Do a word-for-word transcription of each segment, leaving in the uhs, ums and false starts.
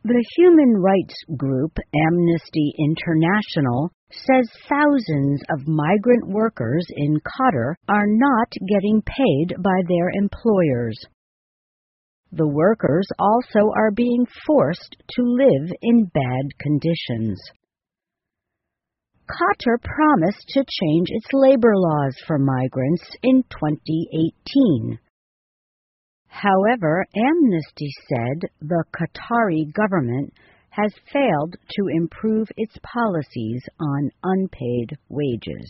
The human rights group Amnesty International says thousands of migrant workers in Qatar are not getting paid by their employers. The workers also are being forced to live in bad conditions. Qatar promised to change its labor laws for migrants in twenty eighteen. However, Amnesty said the Qatari government has failed to improve its policies on unpaid wages.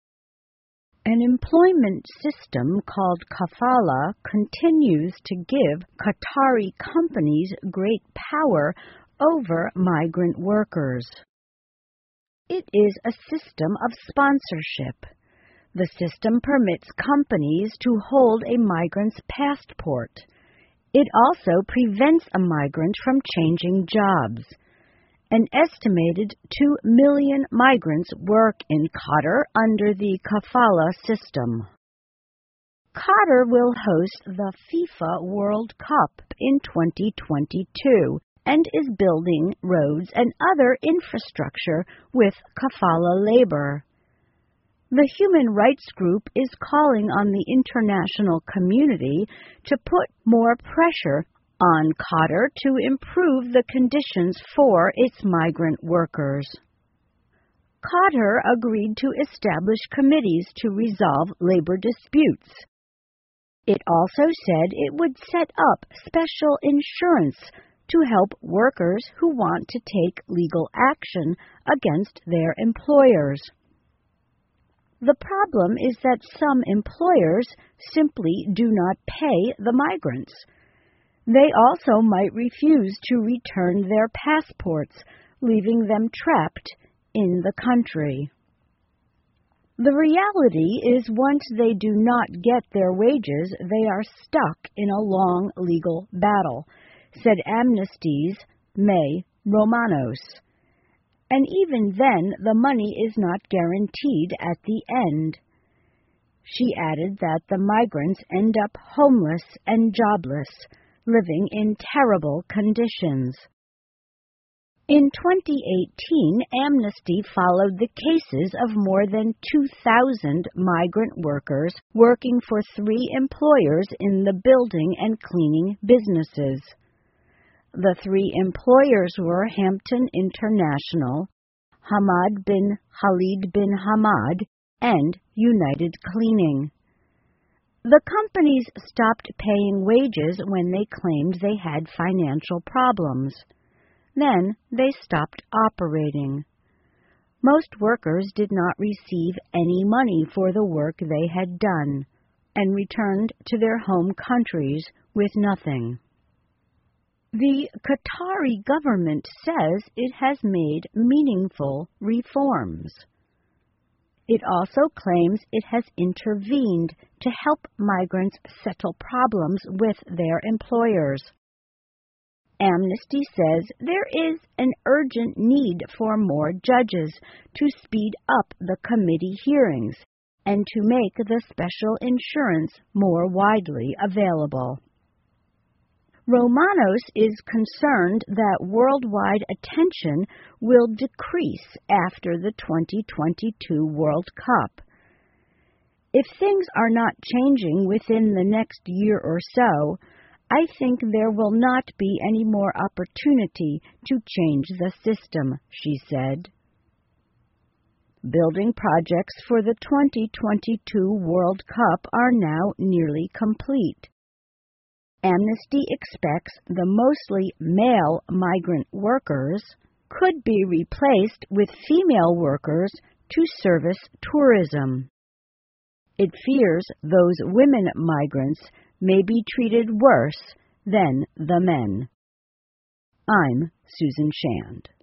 An employment system called kafala continues to give Qatari companies great power over migrant workers. It is a system of sponsorship. The system permits companies to hold a migrant's passport. It also prevents a migrant from changing jobs. An estimated two million migrants work in Qatar under the kafala system. Qatar will host the FIFA World Cup in twenty twenty-two and is building roads and other infrastructure with kafala labor. The human rights group is calling on the international community to put more pressure on Qatar to improve the conditions for its migrant workers. Qatar agreed to establish committees to resolve labor disputes. It also said it would set up special insurance to help workers who want to take legal action against their employers. The problem is that some employers simply do not pay the migrants. They also might refuse to return their passports, leaving them trapped in the country. The reality is once they do not get their wages, they are stuck in a long legal battle, said Amnesty's May Romanos. And even then, the money is not guaranteed at the end. She added that the migrants end up homeless and jobless, living in terrible conditions. In twenty eighteen, Amnesty followed the cases of more than two thousand migrant workers working for three employers in the building and cleaning businesses. The three employers were Hampton International, Hamad bin Khalid bin Hamad, and United Cleaning. The companies stopped paying wages when they claimed they had financial problems. Then they stopped operating. Most workers did not receive any money for the work they had done and returned to their home countries with nothing. The Qatari government says it has made meaningful reforms. It also claims it has intervened to help migrants settle problems with their employers. Amnesty says there is an urgent need for more judges to speed up the committee hearings and to make the special insurance more widely available. Romanos is concerned that worldwide attention will decrease after the twenty twenty-two World Cup. If things are not changing within the next year or so, I think there will not be any more opportunity to change the system, she said. Building projects for the twenty twenty-two World Cup are now nearly complete. Amnesty expects the mostly male migrant workers could be replaced with female workers to service tourism. It fears those women migrants may be treated worse than the men. I'm Susan Shand.